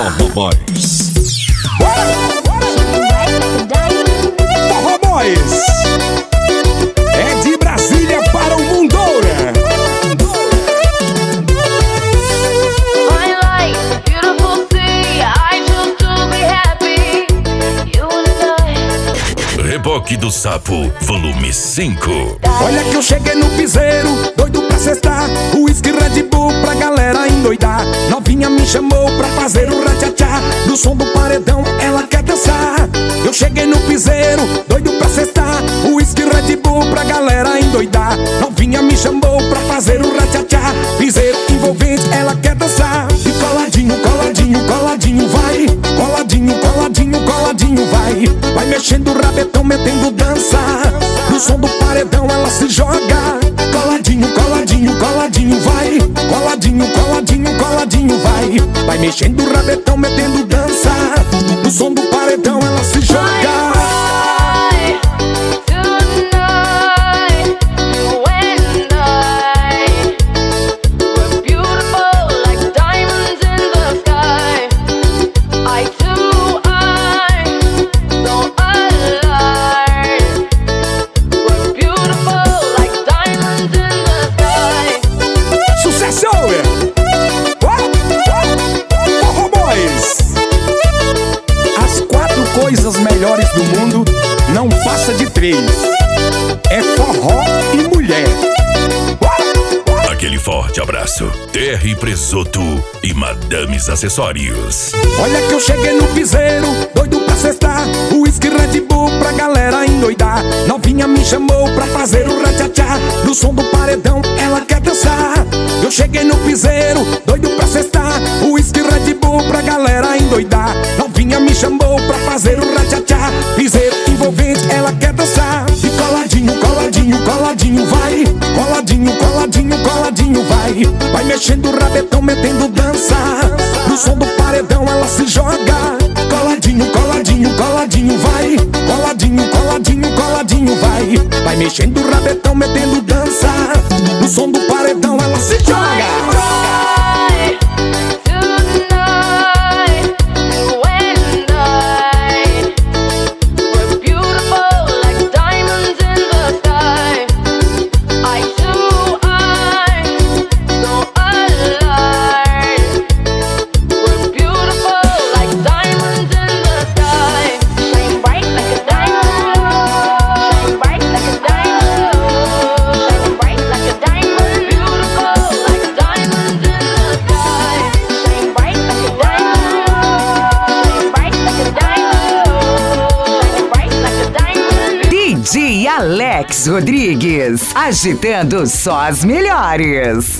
Forró Boys. Forró Boys é de Brasília para o mundo. Reboque do Sapo, volume 5. Olha que eu cheguei no piseiro, doido pra cestar, uísque Red Bull pra galera endoidar. Novinha me chamou pra fazer o ratchatá, do som do paredão ela quer dançar. Eu cheguei no piseiro, doido pra cestar, uísque Red Bull pra galera endoidar. Novinha me chamou pra fazer o ratchatá, piseiro envolvente ela quer dançar. E coladinho, coladinho, coladinho vai, coladinho, coladinho, coladinho vai. Vai mexendo o rabetão, metendo dança, no som do paredão ela se joga. Coladinho, coladinho, coladinho vai, coladinho, coladinho, coladinho vai. Vai mexendo o rabetão, metendo dança, no som do paredão ela se joga. Forró Boys. As 4 coisas melhores do mundo não passa de 3. É forró e mulher. Aquele forte abraço. TR Presoto e Madames Acessórios. Olha que eu cheguei no piseiro, doido pra cestar, uísque Red Bull pra galera endoidar. Novinha me chamou pra fazer o ratchatá, do som do paredão ela quer dançar. Eu cheguei no piseiro, doido pra cestar, uísque Red Bull pra galera endoidar. Novinha me chamou pra fazer o ratchatá, piseiro envolvente ela quer dançar. E coladinho, coladinho, coladinho vai, coladinho, coladinho, coladinho vai. Vai mexendo o rabetão, metendo dança, no som do paredão ela se joga. Coladinho, coladinho, coladinho vai, coladinho, coladinho, coladinho vai. Vai mexendo o rabetão, metendo dança, no som do paredão ela se joga. DJ Alex Rodrigues, agitando só as melhores.